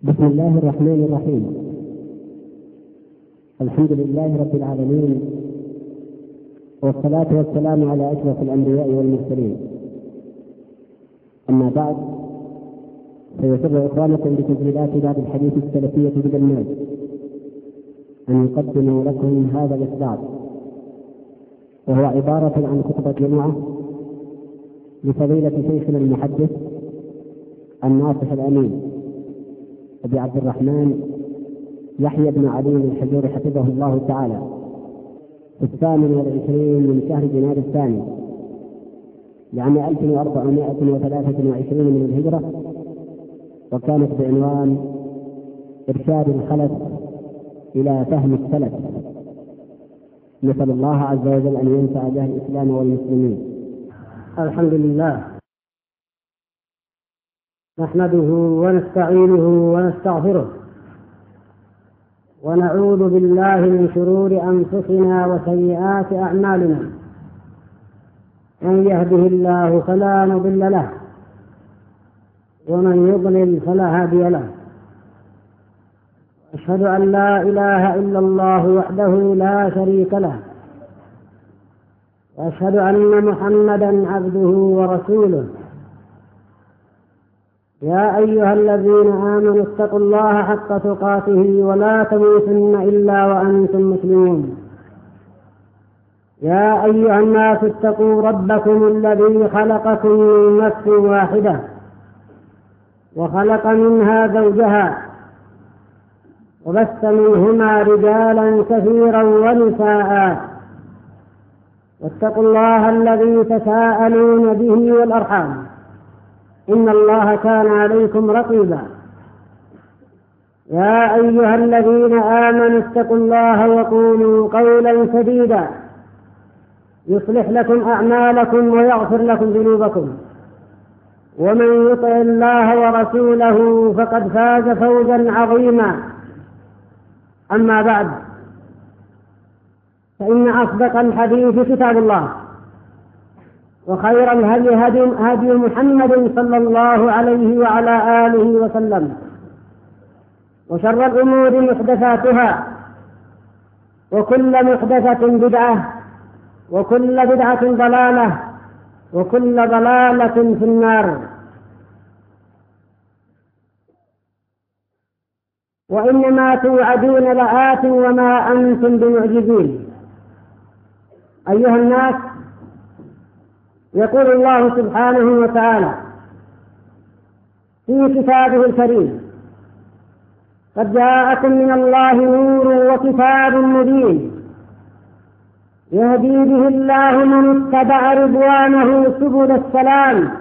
بسم الله الرحمن الرحيم. الحمد لله رب العالمين، والصلاة والسلام على أشرف الأنبياء والمرسلين. أما بعد، فيسر إخوانكم بتسجيلات باب الحديث السلفية بدماج أن يقدموا لكم هذا الإصدار، وهو عبارة عن خطبة جمعة لفضيلة شيخنا المحدث الناصح الأمين أبي عبد الرحمن يحيى بن علي الحجوري حفظه الله تعالى، في 28 من شهر جماد الثاني لعام 1423 من الهجرة، وكانت بعنوان إرشاد الخلف إلى فهم السلف. نسأل الله عز وجل أن ينفع به الإسلام والمسلمين. الحمد لله، نحمده ونستعينه ونستغفره، ونعوذ بالله من شرور أنفسنا وسيئات أعمالنا. من يهده الله فلا مضل له، ومن يضلل فلا هادي له. أشهد أن لا إله إلا الله وحده لا شريك له، وأشهد أن محمدا عبده ورسوله. يا أيها الذين آمنوا اتقوا الله حق تقاته ولا تموتن إلا وأنتم مسلمون. يا أيها الناس اتقوا ربكم الذي خلقكم من نفس واحدة، وخلق منها زوجها، وبث منهما رجالا كثيرا ونساء. واتقوا الله الذي تساءلون به والأرحام، إن الله كان عليكم رقيبا. يا أيها الذين آمنوا اتقوا الله وقولوا قولا سديدا يصلح لكم أعمالكم ويغفر لكم ذنوبكم، ومن يطع الله ورسوله فقد فاز فوزا عظيما. أما بعد، فإن أصدق الحديث كتاب الله، وخير الهدي هدي محمد صلى الله عليه وعلى آله وسلم، وشر الأمور محدثاتها، وكل محدثة بدعة، وكل بدعة ضلالة، وكل ضلالة في النار. وإنما توعدون لآت وما أنتم بمعجزين. أيها الناس، يقول الله سبحانه وتعالى في كتابه الكريم: قد جاءكم من الله نور وكتاب مبين يهدي به الله من اتبع رضوانه سبل السلام،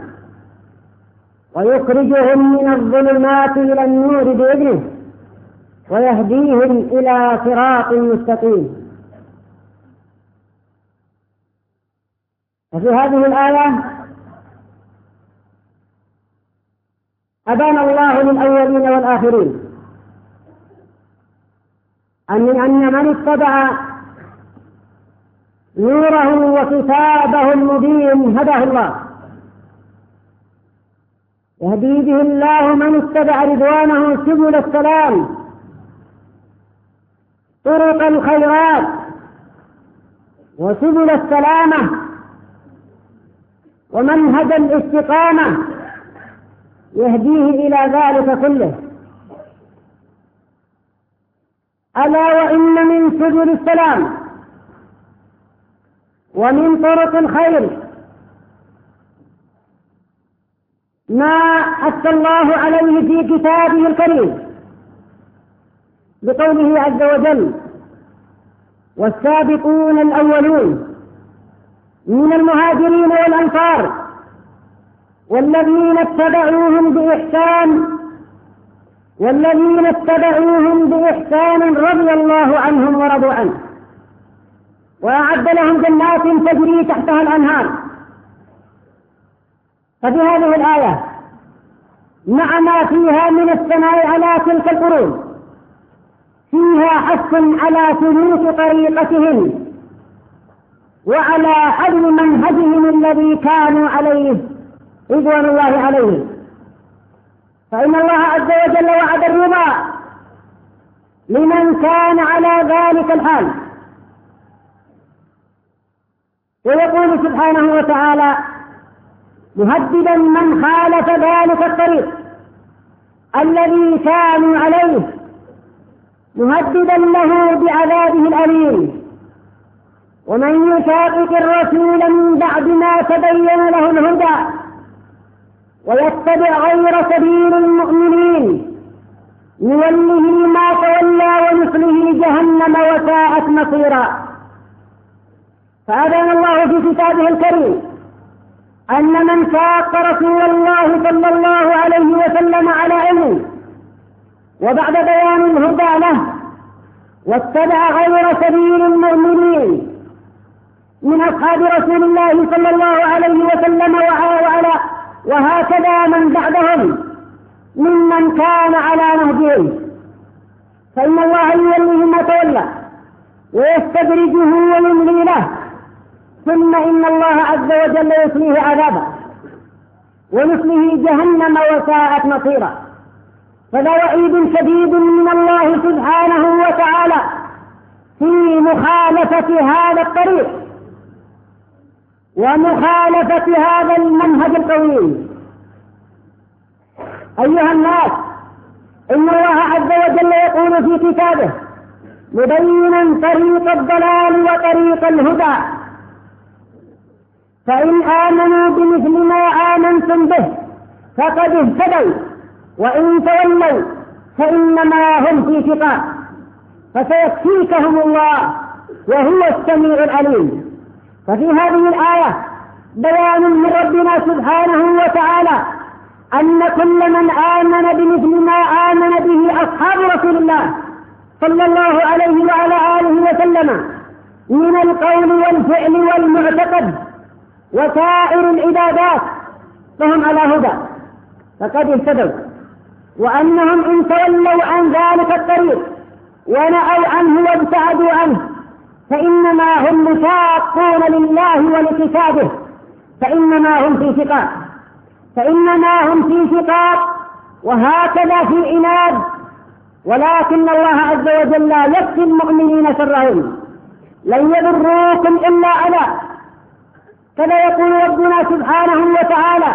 ويخرجهم من الظلمات إلى النور بإذنه، ويهديهم إلى صراط مستقيم. وفي هذه الآية أبان الله للأولين والآخرين أن من اتبع نوره وكتابه المبين هداه الله، يهدي به الله من اتبع رضوانه سبل السلام، طرق الخيرات وسبل السلامة ومنهج الاستقامة، يهديه إلى ذلك كله. ألا وإن من سبل السلام ومن طرق الخير ما حث الله عليه في كتابه الكريم بقوله عز وجل: والسابقون الأولون من المهاجرين والأنصار والذين اتبعوهم بإحسان رضي الله عنهم ورضوا عنه، وأعد لهم جنات تجري تحتها الأنهار. ففي هذه الآية مع ما فيها من الثناء على تلك القرون فيها حث على سلوك طريقتهم وعلى حمل منهجهم الذي كانوا عليه رضوان الله عليهم، فإن الله عز وجل وعد الرضا لمن كان على ذلك الحال. ويقول سبحانه وتعالى مهددا من خالف ذلك الطريق الذي كانوا عليه، مهددا له بعذابه الأليم: ومن يشاقق الرسول من بعد ما تبين له الهدى ويتبع غير سبيل المؤمنين نوله ما تولى ونصله جهنم وساءت مصيرا. فأذن الله في كتابه الكريم أن من شاق رسول الله صلى الله عليه وسلم على علم وبعد بيان الهدى له واتبع غير سبيل المؤمنين من أصحاب رسول الله صلى الله عليه وسلم وهكذا من بعدهم ممن كان على نهجهم، فإن الله يوليه ما تولى ويستدرجه ويملي له، ثم إن الله عز وجل يصليه عذابا ونصله جهنم وساءت مصيرا. فذا وعيد شديد من الله سبحانه وتعالى في مخالفة هذا الطريق ومخالفة هذا المنهج القويم. أيها الناس، إن الله عز وجل يقول في كتابه مبينا طريق الضلال وطريق الهدى: فإن آمنوا بمثل ما آمنتم به فقد اهتدوا وإن تولوا فإنما هم في شقاق فسيكفيكهم الله وهو السميع العليم. ففي هذه الآية بيان من ربنا سبحانه وتعالى أن كل من آمن بمثل ما آمن به أصحاب رسول الله صلى الله عليه وعلى آله وسلم من القول والفعل والمعتقد وسائر العبادات فهم على هدى فقد اهتدوا، وأنهم إن تولوا عن ذلك الطريق ونأوا عنه وابتعدوا عنه فإنما هم مشاقون لله ولكتابه، فإنما هم في شقاق وهكذا في عناد. ولكن الله عز وجل لا يكفي المؤمنين شرهم، لن يضروكم إلا أذى. كذا يقول ربنا سبحانه وتعالى.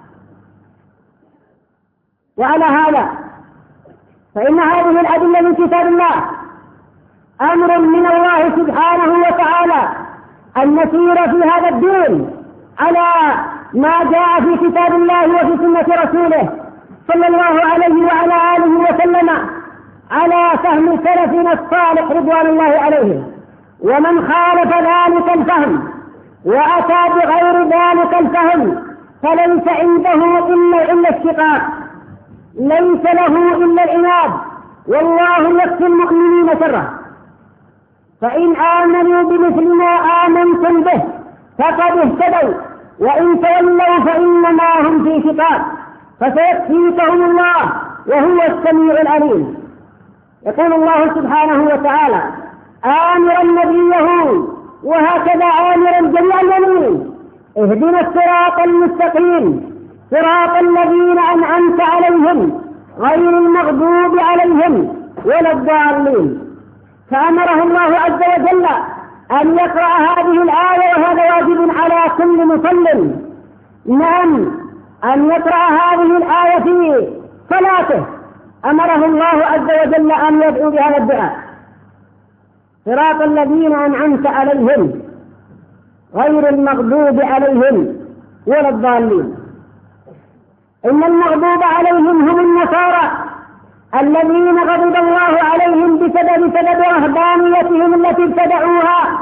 وعلى هذا فإن هذه الأدلة من كتاب الله أمر من الله سبحانه وتعالى أن نسير في هذا الدين على ما جاء في كتاب الله وفي سنة رسوله صلى الله عليه وعلى آله وسلم على فهم سلفنا الصالح رضوان الله عليه. ومن خالف ذلك الفهم وأتى بغير ذلك الفهم فليس عنده إلا الشقاق، ليس له إلا العناد، والله يكفي المؤمنين شره. فإن آمنوا بمثل ما آمنتم به فقد اهتدوا وإن تولوا فإنما هم في شقاق فسيكفيكهم الله وهو السميع العليم. يقول الله سبحانه وتعالى آمرا نبيه وهكذا آمرا جميع المؤمنين: اهدنا الصراط المستقيم صراط الذين أنعمت عليهم غير المغضوب عليهم ولا الضالين. فأمره الله عز وجل أن يقرأ هذه الآية، وهذا واجب على كل مصل. نعم، أن يقرأ هذه الآية في صلاته. أمره الله عز وجل أن يدعو بهذا الدعاء: صراط الذين أنعمت عليهم غير المغضوب عليهم ولا الضالين. إن المغضوب عليهم هم النصارى الذين غضب الله عليهم بسبب رهبانيتهم التي ابتدعوها،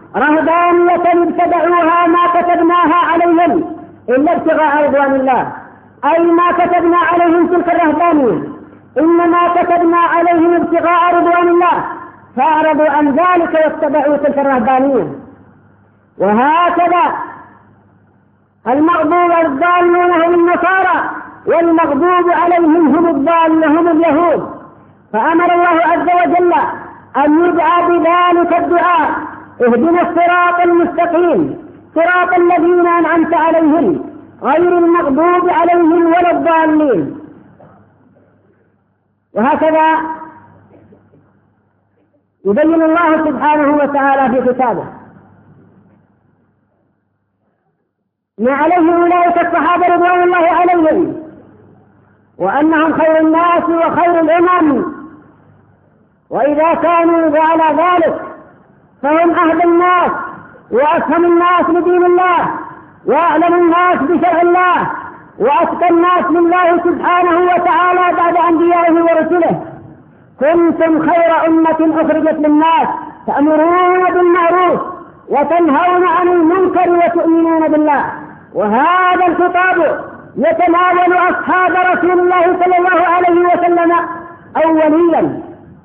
ما كتبناها عليهم إلا ابتغاء رضوان الله، أي ما كتبنا عليهم تلك الرهبانية، إنما كتبنا عليهم ابتغاء رضوان الله، فأعرضوا عن ذلك واتبعوا تلك الرهبانية. وهكذا المغضوب الضالون هم النصارى والمغضوب عليهم هم اليهود. فأمر الله عز وجل أن يدعى بذلك الدعاء: اهدنا الصراط المستقيم صراط الذين أنعمت عليهم غير المغضوب عليهم ولا الضالين. وهكذا يبين الله سبحانه وتعالى في كتابه ما عليه أولئك الصحابة رضوان الله عليهم، وأنهم خير الناس وخير الأمم، وإذا كانوا على ذلك فهم أهدى الناس وأفهم الناس لدين الله وأعلم الناس بشرع الله وأتقى الناس لله سبحانه وتعالى بعد أنبيائه ورسله. كنتم خير أمة أخرجت للناس تأمرون بالمعروف وتنهون عن المنكر وتؤمنون بالله. وهذا الخطاب يتناول أصحاب رسول الله صلى الله عليه وسلم أوليا،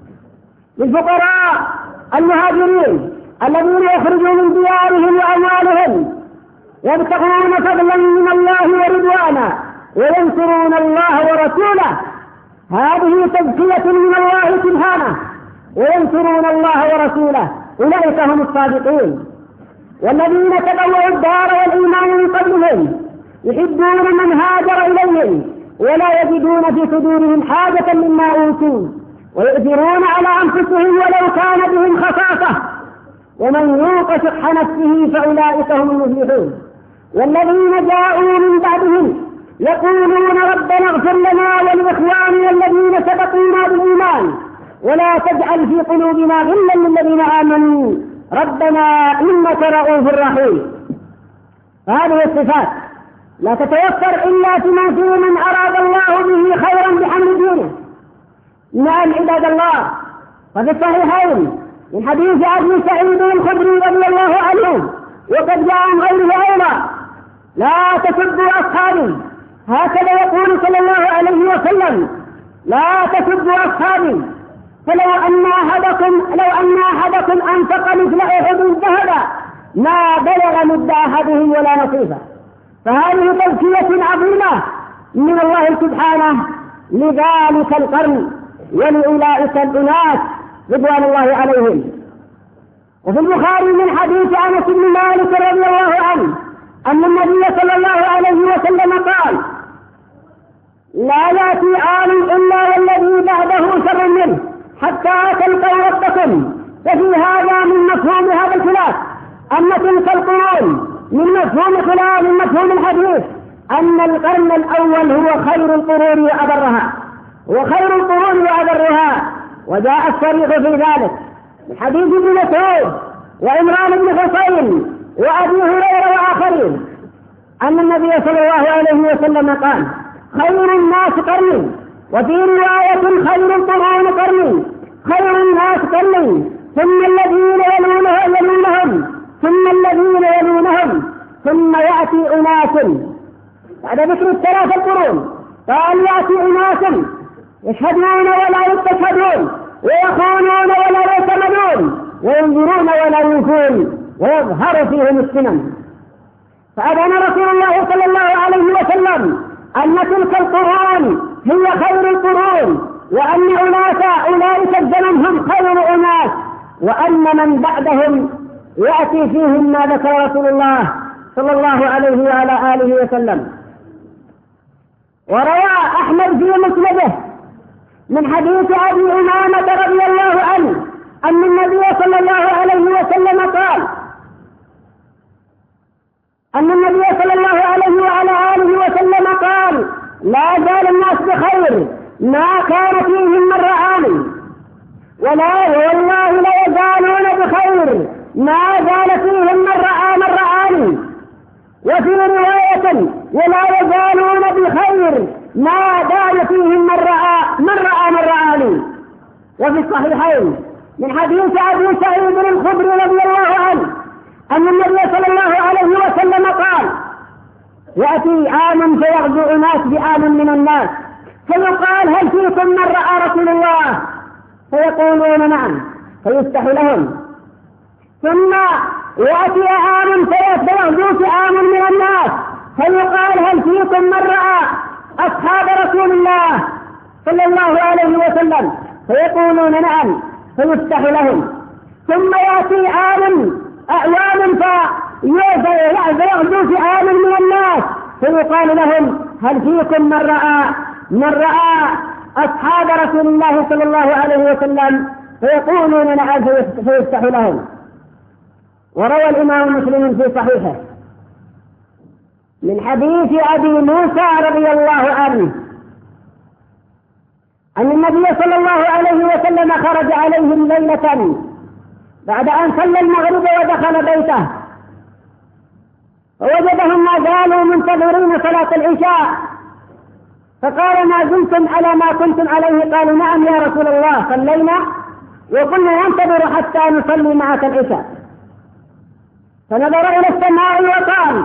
للفقراء المهاجرين الذين يخرجون من ديارهم وأموالهم يبتغون فضلا من الله ورضوانا وينصرون الله ورسوله. هذه تزكية من الله سبحانه، وينصرون الله ورسوله أولئك هم الصادقين. والذين تبوأوا الدار والإيمان من قبلهم يحبون من هاجر إليهم ولا يجدون في صدورهم حاجة مما أوتوا ويؤثرون على أنفسهم ولو كان بهم خصاصة ومن يوق شح نفسه فأولئك هم المفلحون. والذين جاءوا من بعدهم يقولون ربنا اغفر لنا ولإخواننا الذين سبقونا بالإيمان ولا تجعل في قلوبنا غلا للذين آمنوا ربنا إنك رؤوف رحيم. هذه الصفات لا تتوفر إلا في من أراد الله به خيرا بحمد دينه. نعم عباد الله، وفي الصحيحين من حديث أبي سعيد الخدري رضي الله عنه وقد جاء عن غيره أيضا: لا تسبوا أصحابي، هكذا يقول صلى الله عليه وسلم: لا تسبوا أصحابي، فلو أن أحدكم أنفق مثل أحد ذهبا ما بلغ مد أحدهم ولا نصيفا. فهذه تزكية عظيمة من الله سبحانه لذلك القرن ولأولئك الأناس رضوان الله عليهم. وفي البخاري من حديث أنس بن مالك رضي الله عنه أن النبي صلى الله عليه وسلم قال: لا يأتي عام إلا والذي بعده شر منه حتى تلقوا ربكم. ففي هذا من مفهوم هذا الخلاف أن تلك القرون من مفهوم خلاف من مفهوم الحديث أن القرن الأول هو خير القرون وأبرها، وخير القرون وأبرها. وجاء الصريح في ذلك من حديث ابن مسعود وعمران بن حسين وأبي هريرة وآخرين أن النبي صلى الله عليه وسلم قال: خير الناس قرني، وفي رواية خير القرون قرني، خير الناس قرني، ثم الذين يلونهم ثم الذين يلونهم ثم يأتي أناس. بعد ذكر الثلاث القرون قال: يأتي أناس يشهدون ولا يستشهدون ويخونون ولا يعتمدون وينذرون ولا يوفون ويظهر فيهم السنن. فأذن رسول الله صلى الله عليه وسلم أن تلك القرون هي خير القرون، وأن أولئك الزمن هم خير أناس، وأن من بعدهم يأتي فيهم ما ذكر رسول الله صلى الله عليه وعلى آله وسلم. وروى أحمد في مسنده من حديث أبي أمامة رضي الله عنه أن النبي صلى الله عليه وسلم قال: لا زال الناس بخير ما كان فيهم من رآني، والله لا يزالون بخير ما زال فيهم من رآني. وفي رواية: ولا يزالون بخير ما دام فيهم من رآني. وفي الصحيحين من حديث أبي سعيد الخدري رضي الله عنه أن النبي صلى الله عليه وسلم قال: يأتي عام فيغزو أناس بعام من الناس فيقال: هل فيكم من رأى رسول الله؟ فيقولون: نعم، فيفتح لهم. ثم يأتي عام فيغزو عام من الناس فيقال: هل فيكم من رأى أصحاب رسول الله صلى الله عليه وسلم؟ فيقولون: نعم، فيفتح لهم. ثم يأتي أعوام فيغزو عام من الناس فيقال لهم: هل فيكم من رأى أصحاب رسول الله صلى الله عليه وسلم فيقولون نعم فيفتح لهم. وروى الإمام مسلم في صحيحه من حديث أبي موسى رضي الله عنه أن النبي صلى الله عليه وسلم خرج عليهم ليلة بعد أن صلى المغرب ودخل بيته، فوجدهم ما زالوا منتظرين صلاة العشاء، فقال ما زلتم على ما كنتم عليه؟ قالوا نعم يا رسول الله، صلينا وقلنا ننتظر حتى نصلي معك العشاء. فنظر إلى السماء وقال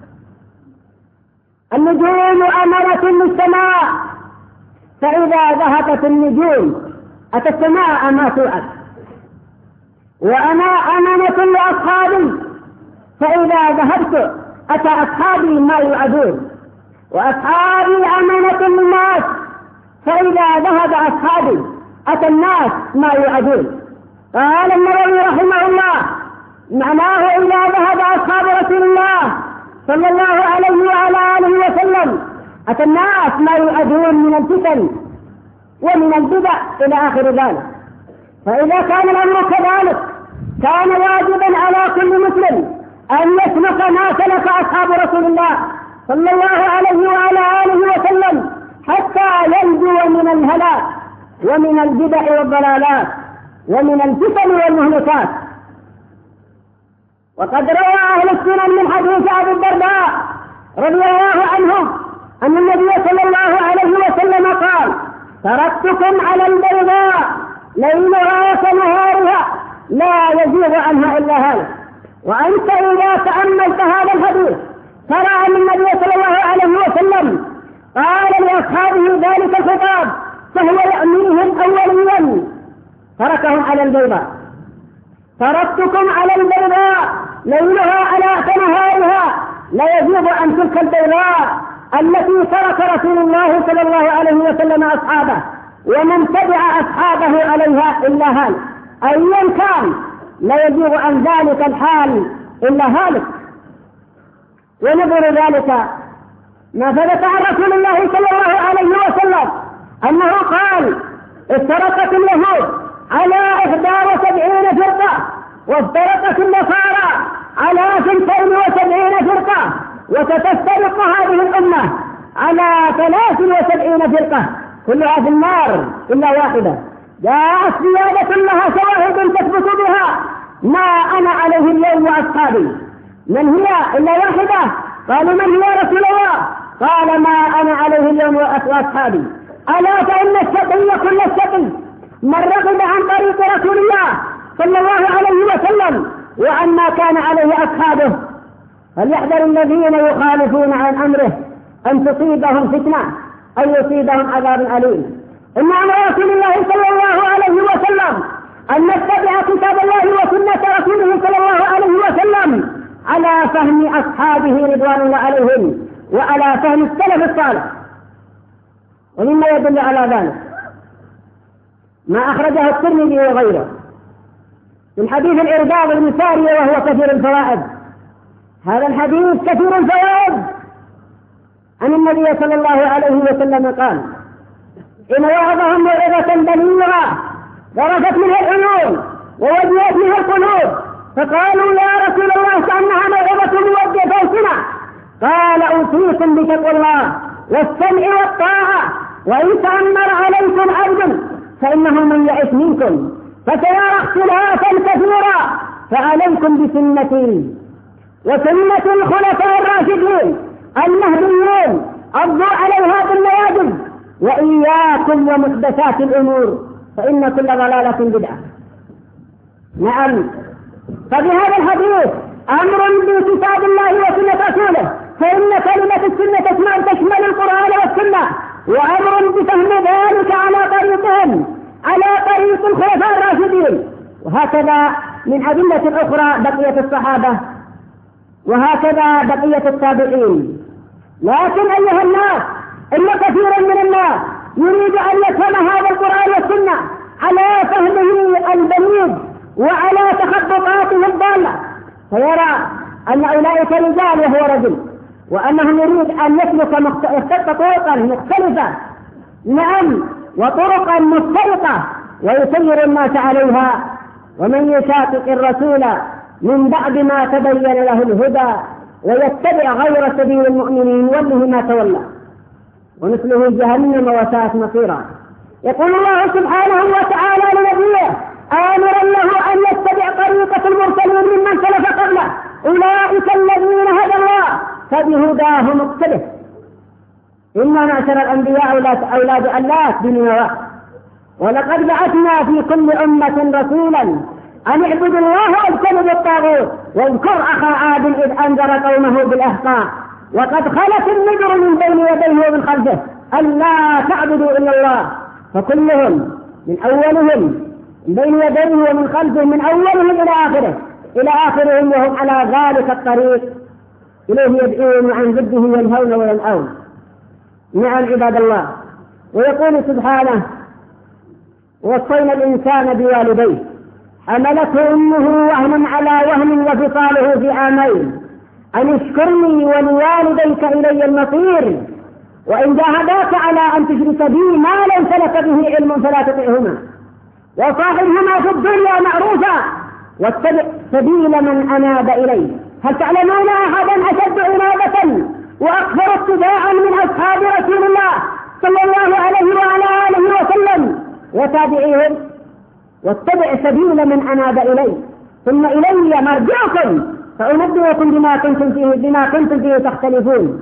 النجوم أمانة للسماء، فإذا ذهبت النجوم أتى السماء ما توعد، وأنا أمانة لأصحابي، فإذا ذهبت أتى أصحابي ما يوعدون، وأصحابي أمانة للناس، فإذا ذهب أصحابي أتى الناس ما يوعدون. قال النووي رحمه الله معناه إذا ذهب أصحاب رسول الله صلى الله عليه وعلى آله وسلم أتى الناس ما يوعدون من الفتن ومن البدع إلى آخر ذلك. فإذا كان الأمر كذلك كان واجبا على كل مسلم أن يسلك ما سلك أصحاب رسول الله صلى الله عليه وعلى آله وسلم حتى ينجو من الهلاك ومن البدع والضلالات ومن الفتن والمهلكات. وقد روى أهل السنن من حديث أبي الدرداء رضي الله عنه أن النبي صلى الله عليه وسلم قال تركتكم على البيضاء ليلها كنهارها لا يزيغ عنها إلا هالك. وأنت إذا تأملت هذا الحديث ترى أن النبي صلى الله عليه وسلم قال لأصحابه ذلك الخطاب فهو يأمرهم أوليا تركهم على البيضاء. تركتكم على البيضاء ليلها على كنهارها لا يزيغ عن تلك البيضاء التي ترك رسول الله صلى الله عليه وسلم أصحابه ومن تبع أصحابه عليها إلا هالك، أيا كان لا يزيغ عن ذلك الحال إلا هالك. ونظر ذلك ما ثبت عن رسول الله صلى الله عليه وسلم أنه قال افترقت اليهود على 71 فرقة وافترقت النصارى على 72 فرقة وستفترق هذه الأمة على 73 فرقة كلها في النار إلا واحدة. جاءت زيادة لها شواهد تثبت بها ما أنا عليه اليوم وأصحابي. من هي إلا واحدة؟ قالوا من هي يا رسول الله؟ قال ما أنا عليه اليوم وأصحابي. ألا فإن الشقي كل الشقي من رغب عن طريق رسول الله صلى الله عليه وسلم وعما كان عليه أصحابه. فليحذر الذين يخالفون عن أمره أن تصيبهم فتنة أو يصيبهم عذاب أليم. إن أمر رسول الله صلى الله عليه وسلم أن نتبع كتاب الله وسنة رسوله صلى الله عليه وسلم على فهم أصحابه رضوان الله عليهم وعلى فهم السلف الصالح. ومما يدل على ذلك ما أخرجه الترمذي وغيره من حديث الإرباض بن سارية وهو كثير الفوائد. هذا الحديث كثير الفوائد عن النبي صلى الله عليه وسلم قال إن وعظهم موعظة بليغة ضربت منها العيون ووجهت منها القلوب فقالوا يا رسول الله كأنها موعظة موجهة فوقنا. قال أوصيكم بتقوى الله والسمع والطاعة وإن تأمر عليكم عبد فإنه من يعش منكم فسيرى اختلافا كثيرا فعليكم بسنتي وسنة الخلفاء الراشدين المهديين عضوا عليها بالنواجذ وإياكم ومحدثات الأمور فإن كل ضلالة بدعة. نعم، فبهذا الحديث أمر بكتاب الله وسنة رسوله، فإن كلمة السنة تشمل القرآن والسنة، وأمر بفهم ذلك على طريقهم على طريق الخلفاء الراشدين. وهكذا من أدلة أخرى بقية الصحابة وهكذا بقية التابعين. لكن أيها الناس إن كثيرا من الناس يريد أن يفهم هذا القرآن والسنة على فهمه البليغ وعلى تخططاته الضالة، فيرى أن أولئك رجال وهو رجل، وأنهم يريد أن يسلك طرقا مختلفة. نعم، وطرقا مختلطة ويسير الناس عليها. ومن يشاقق الرسول من بعد ما تبين له الهدى ويتبع غير سبيل المؤمنين وله ما تولى ونصله جهنم وساءت مصيرا. يقول الله سبحانه وتعالى لنبيه آمرا له أن يتبع طريقة المرسلين ممن سلف قبله أولئك الذين هدى الله فبهداه مقتده. إنا معشر الأنبياء أولاد ألاف بن نواح ولقد بعثنا في كل أمة رسولا أن اعبدوا الله واجتنبوا الطاغوت واذكر أخا عاد إذ أنذر قومه بالأحقاء وقد خلت النذر من بين يديه ومن خلفه ألا تعبدوا إلا الله فكلهم من أولهم من بين يديه ومن خلفه من أولهم إلى آخرهم وهم على ذلك الطريق إليه يدعون وعن ضده ينهون وينأون. نعم عباد الله. ويقول سبحانه وصينا الإنسان بوالديه حملته أمه وهنا على وهن وفصاله في عامين أن اشكرني ولوالديك إلي المصير وإن جاهداك على أن تشرك بي ما ليس لك به علم فلا تطعهما وصاحبهما في الدنيا معروفا واتبع سبيل من أناب إليه. هل تعلمون أحدا أشد عنادة وأكثر اتباعا من أصحاب رسول الله صلى الله عليه وعلى آله وسلم وتابعيهم؟ واتبع سبيل من أناب إليه ثم إلي مرجعكم فأنبئكم بما كنتم فيه تختلفون.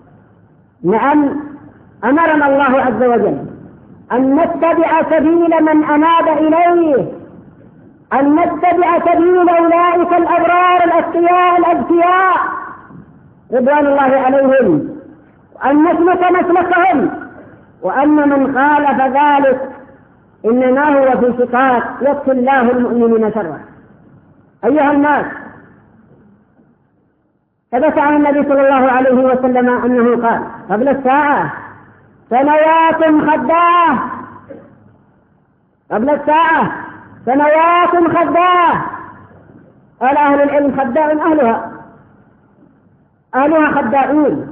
نعم أمرنا الله عز وجل أن نتبع سبيل من أناب إليه أن نتبع سبيل أولئك الأبرار الأتقياء الأذكياء رضوان الله عليهم وأن نسلك مسلكهم وأن من خالف ذلك إنما هو في شقاق يكفي الله المؤمنين شره. أيها الناس ثبت عن النبي صلى الله عليه وسلم أنه قال قبل الساعة سنوات خداعة قبل الساعة سنوات خداعة. قال أهل العلم خداع أهلها خداعون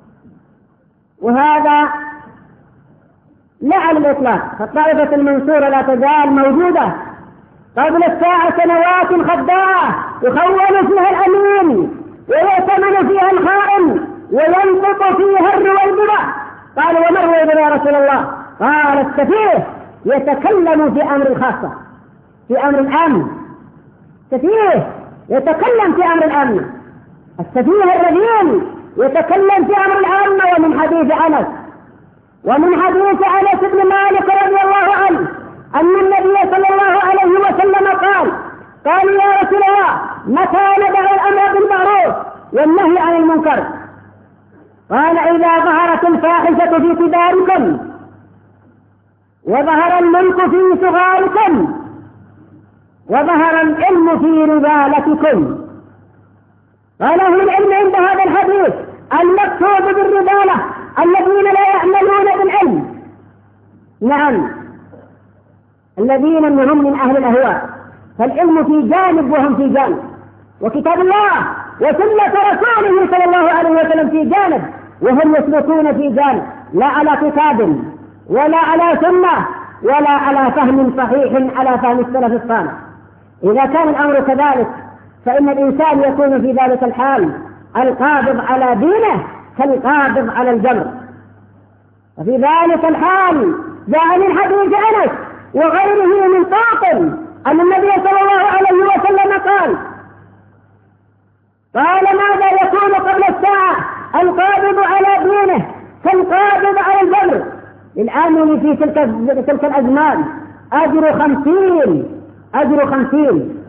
وهذا لا على الإطلاق فالطائفة المنصورة لا تزال موجودة. قبل الساعة سنوات خداعة يخون فيها الأمين ويؤتمن فيها الخائن وينطق فيها الرويبضة. قال وما الرويبضة يا رسول الله؟ قال السفيه يتكلم في أمر الخاصة في أمر الأمن. سفيه يتكلم في أمر الأمن. السفيه الرذيل يتكلم في أمر الأمن. ومن حديث أنس بن مالك رضي الله عنه أن النبي صلى الله عليه وسلم قال يا رسول الله متى ندع الأمر بالمعروف والنهي عن المنكر؟ قال إذا ظهرت الفاحشة في كباركم وظهر الملك في صغاركم وظهر العلم في رذالتكم. قال أهل العلم عند هذا الحديث المقصود بالرذالة الذين لا يعملون بالعلم. نعم الذين هم من أهل الأهواء فالعلم في جانب وهم في جانب وكتاب الله وسنة رسوله صلى الله عليه وسلم في جانب وهم يسلكون في جانب لا على كتاب ولا على سنة ولا على فهم صحيح على فهم السلف الصالح. إذا كان الأمر كذلك فإن الإنسان يكون في ذلك الحال القابض على دينه كالقابض على الجمر. وفي ذلك الحال جاء من حديث أنس وغيره من طاقم أن النبي صلى الله عليه وسلم قال ماذا يكون قبل الساعة؟ القابض على دينه كالقابض على الجمر. الآن في تلك الأزمان أجر 50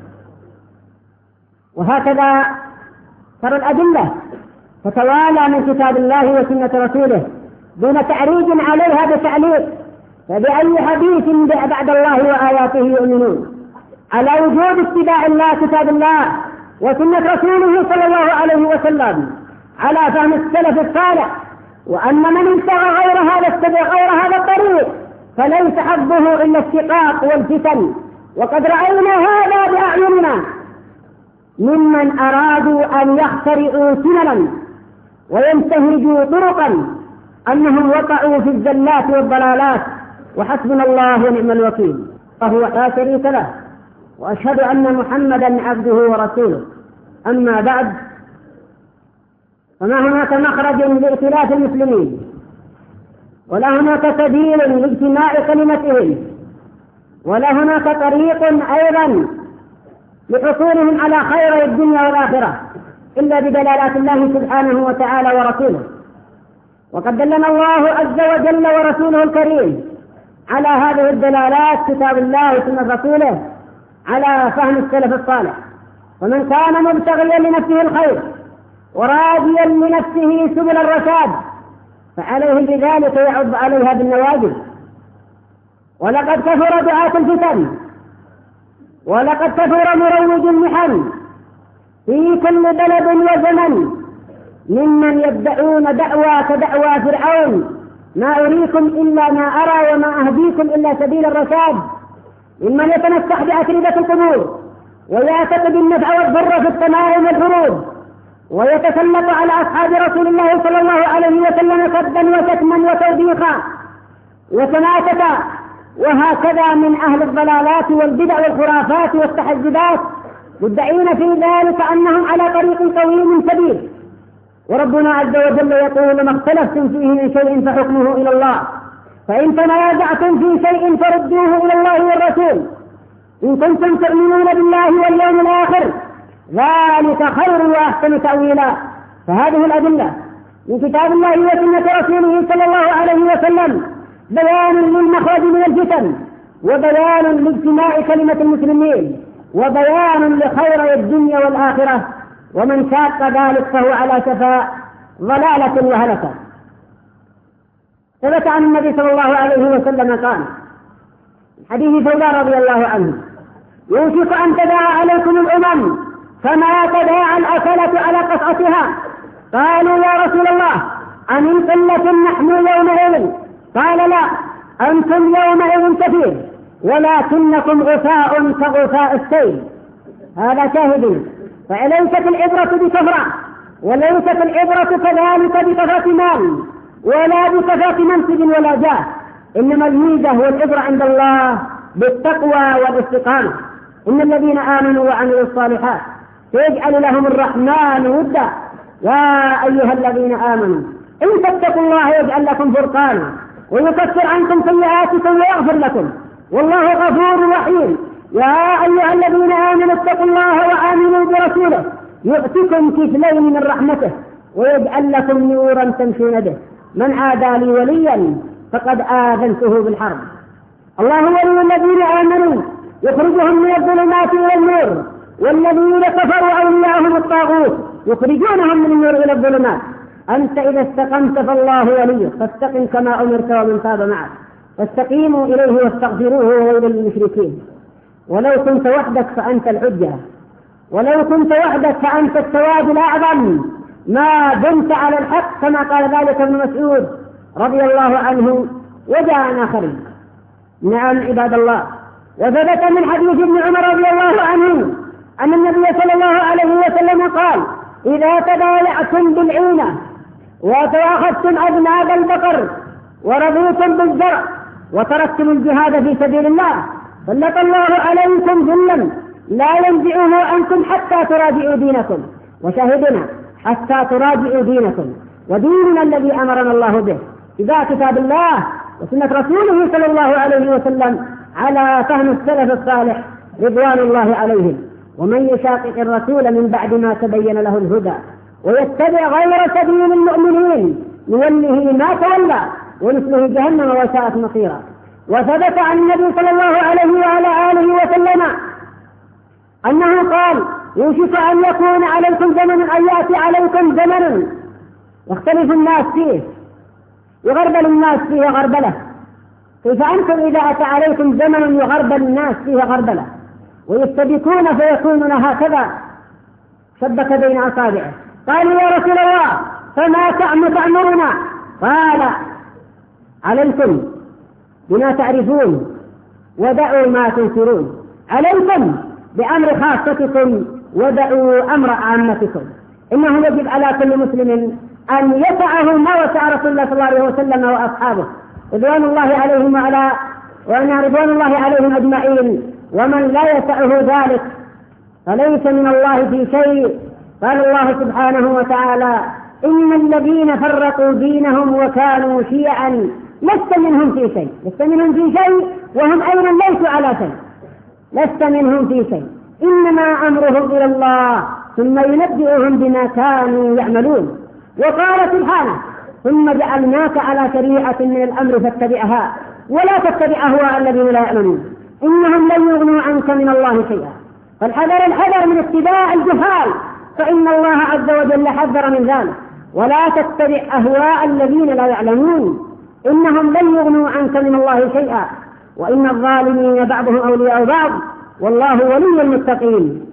وهكذا ترى الأدلة تتوالى من كتاب الله وسنة رسوله دون تعريج عليها بتعليق. فبأي حديث بعد الله وآياته يؤمنون؟ على وجود اتباع الله كتاب الله وسنة رسوله صلى الله عليه وسلم على فهم السلف الصالح وأن من ابتغى غير هذا اتبع غير هذا الطريق فليس حظه إلا الشقاق والفتن. وقد رأينا هذا بأعيننا ممن أرادوا أن يخترعوا سننا وينتهجوا طرقا أنهم وقعوا في الزلات والضلالات وحسبنا الله ونعم الوكيل، وهو لا شريك له، وأشهد أن محمدا عبده ورسوله. أما بعد، فما هناك مخرج لائتلاف المسلمين، ولا هناك سبيل لاجتماع كلمتهم، ولا هناك طريق أيضا لحصولهم على خير الدنيا والآخرة إلا بدلالات الله سبحانه وتعالى ورسوله. وقد دلنا الله عز وجل ورسوله الكريم على هذه الدلالات، كتاب الله وسنة رسوله، على فهم السلف الصالح. ومن كان مبتغيا لنفسه الخير وراديا لنفسه سبل الرشاد فعليه بذلك يعض عليها بالنواجذ. ولقد كثر دعاة الفتن، ولقد كثر مروج المحن في كل بلد وزمن ممن يدعون دعوى كدعوى فرعون: ما أريكم إلا ما أرى وما أهديكم إلا سبيل الرشاد، ممن يتمسح بأتربة القبور ويعتقد النفع والضر في السماء والبرود، ويتسلط على أصحاب رسول الله صلى الله عليه وسلم سبا وشتما وتوبيخا وتناكتا، وهكذا من أهل الضلالات والبدع والخرافات والتحزبات، مدعين في ذلك أنهم على طريق قويم سديد. وربنا عز وجل يقول: ما اختلفتم فيه من شيء فحكمه إلى الله، فإن تنازعتم في شيء فردوه إلى الله والرسول إن كنتم تؤمنون بالله واليوم الآخر، ذلك خير وأحسن تأويلا. فهذه الأدلة من كتاب الله وسنة رسوله صلى الله عليه وسلم بيان للمخرج من الفتن، وبيان لاجتماع كلمة المسلمين، وبيان لخير الدنيا والآخرة. ومن شاق ذلك فهو على شفا ضلالة وهلكة. ثبت عن النبي صلى الله عليه وسلم قال: حديث سوداء رضي الله عنه: يوشك أن تداعى عليكم الأمم كما تداعى الأكلة على قصعتها. قالوا: يا رسول الله، أمن قلة نحن يومئذ؟ قال: لا، أنتم يومئذ كثير ولكنكم غثاء كغثاء السيل. هذا شاهد. فليست العبرة بكثرة، وليست العبرة كذلك بكثرة مال ولا بكثرة منصب ولا جاه، إنما الميزة والعبرة عند الله بالتقوى والاستقامة. إن الذين آمنوا وعملوا الصالحات سيجعل لهم الرحمن ودا. يا أيها الذين آمنوا إن تتقوا الله يجعل لكم فرقانا ويكفر عنكم سيئاتكم ويغفر لكم، والله غفور رحيم. يا أيها الذين آمنوا اتقوا الله وآمنوا برسوله يؤتكم كفلين من رحمته ويجعل لكم نورا تمشون به. من عادى لي وليا فقد آذنته بالحرب. الله ولي الذين آمنوا يخرجهم من الظلمات إلى النور، والذين كفروا أولياءهم الطاغوت يخرجونهم من النور إلى الظلمات. أنت إذا استقمت فالله وليك، فاستقم كما أمرت ومن تاب معك، فاستقيموا إليه واستغفروه وويل للمشركين. ولو كنت وحدك فأنت الحجة، ولو كنت وحدك فأنت السواد الأعظم ما دمت على الحق، كما قال ذلك ابن مسعود رضي الله عنه وجاء آخرين. نعم عباد الله. وثبت من حديث ابن عمر رضي الله عنه أن النبي صلى الله عليه وسلم قال: إذا تبايعتم بالعينة وتواخذتم أذناب البقر ورضيتم بالزرع وتركتم الجهاد في سبيل الله سلط الله عليكم ذلا لا ينزعه عنكم حتى تراجعوا دينكم. وشاهدنا حتى تراجعوا دينكم، وديننا الذي أمرنا الله به إذا كتاب الله وسنة رسوله صلى الله عليه وسلم على فهم السلف الصالح رضوان الله عليهم. ومن يشاقق الرسول من بعد ما تبين له الهدى ويتبع غير سبيل المؤمنين نوله ما تولى ونصله جهنم وساءت مصيرا. وثبت عن النبي صلى الله عليه وعلى آله وسلم أنه قال: يوشك أن يكون عليكم زمن، أن يأتي عليكم زمن يختلف الناس فيه، يغربل الناس فيه غربلة. كيف أنتم إذا أتى عليكم زمن يغربل الناس فيه غربلة ويستبكون فيكونون هكذا شبك بين أصابعه؟ قالوا: يا رسول الله فما تأمرنا؟ قال: عليكم بما تعرفون ودعوا ما تنكرون، عليكم بأمر خاصتكم ودعوا أمر عامتكم. إنه يجب على كل مسلم أن يسعه ما وسع رسول الله صلى الله عليه وسلم وأصحابه، رضوان الله عليهم وأن رضوان الله عليهم أجمعين، ومن لا يسعه ذلك فليس من الله في شيء. قال الله سبحانه وتعالى: إن الذين فرقوا دينهم وكانوا شيعا لست منهم في شيء. لست منهم في شيء وهم أيضا ليسوا على شيء. لست منهم في شيء، إنما أمرهم إلى الله ثم ينبئهم بما كانوا يعملون. وقال سبحانه: ثم جعلناك على شريعة من الأمر فاتبعها ولا تتبع أهواء الذين لا يعلمون إنهم لن يغنوا عنك من الله شيئا. الحذر من اتباع الجهال، فإن الله عز وجل حذر من ذلك. ولا تتبع أهواء الذين لا يعلمون إنهم لن يغنوا عنك من الله شيئا وإن الظالمين بعضهم أولياء بعض والله ولي المتقين.